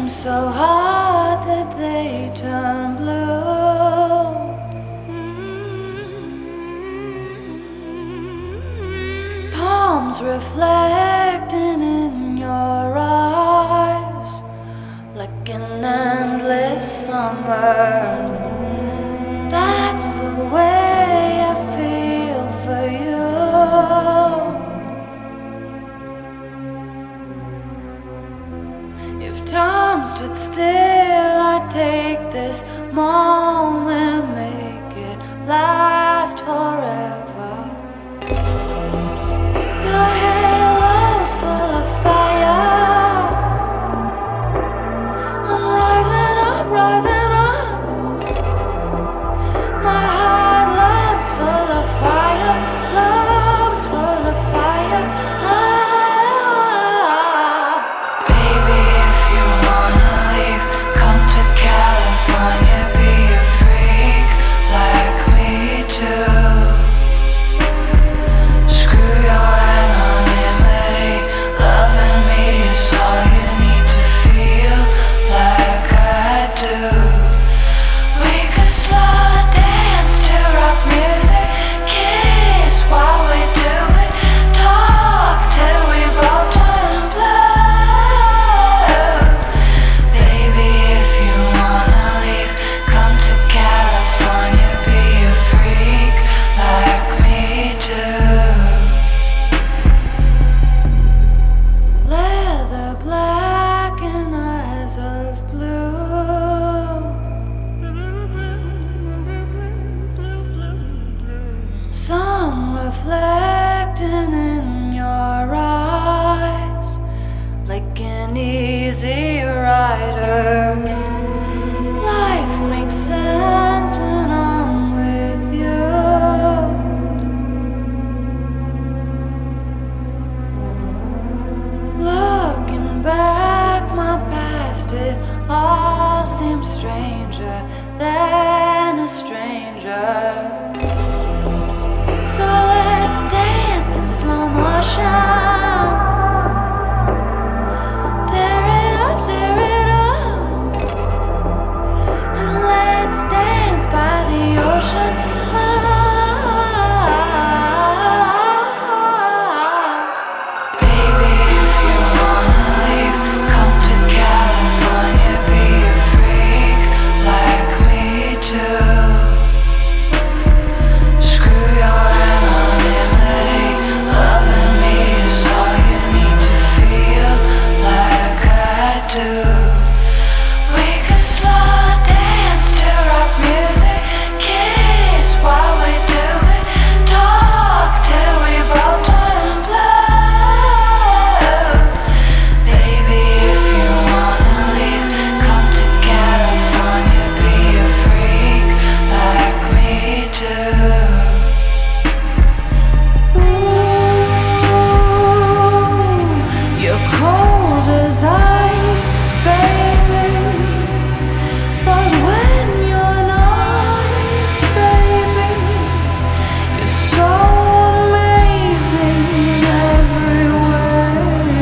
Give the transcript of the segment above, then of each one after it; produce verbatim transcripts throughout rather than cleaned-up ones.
so hot that they turn blue. Mm-hmm. Palms reflecting in your eyes like an endless summer. That's the way I feel for you. If time stood still, I'd take this moment, make it last forever. Your halo's full of fire. I'm rising up, rising up. My heart love's full of fire, love's full of fire. Ah. Baby, if you wanna leave, come to California, be a freak like me too. Screw your anonymity, loving me is all you need to feel like I do. We could slow dance to rock music, kiss while we do it, talk till we both turn blue. Baby, if you wanna leave, come to California, be a freak like me too. Leather black and eyes of blue. Some reflecting in your eyes like an easy rider. Life makes sense when I'm with you. Looking back, my past, it all seems stranger than a stranger. So let's dance in slow motion. Tear it up, tear it up. And let's dance by the ocean. Ah. Baby, if you wanna leave, come to California, be a freak like me too. Screw your anonymity, loving me is all you need to feel like I do. We could slow dance to rock music, kiss while we do it, talk till we both turn blue. Baby, if you wanna leave, come to California, be a freak like me too. Ooh, you're cold as ice, baby. But when you're nice, baby, you're so amazing in every way.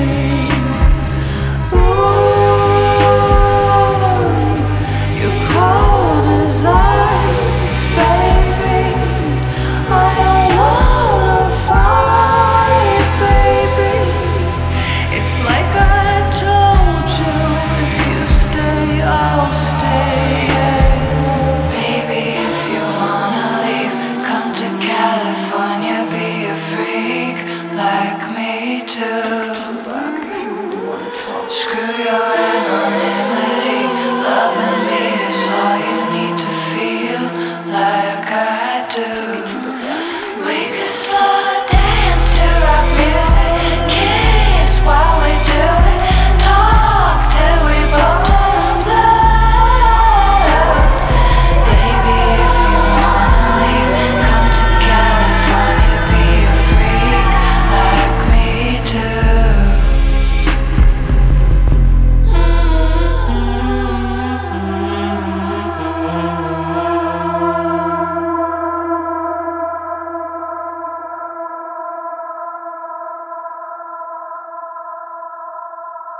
Ooh, you're cold as ice, baby. I don't wanna fight, baby. It's like I told you, if you stay, I'll stay. Baby, if you wanna leave, come to California, be a freak like me too. Screw your anonymity.